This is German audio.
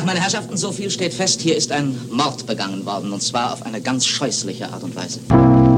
meine Herrschaften, so viel steht fest, hier ist ein Mord begangen worden, und zwar auf eine ganz scheußliche Art und Weise.